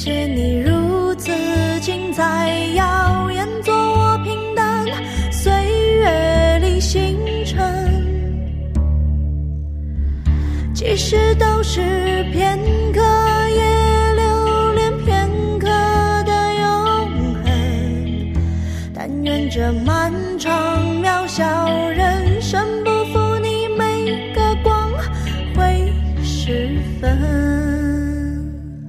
谢你如此精彩，耀眼做我平淡岁月里星辰。即使都是片刻，也留恋片刻的永恒。但愿这漫长渺小人生不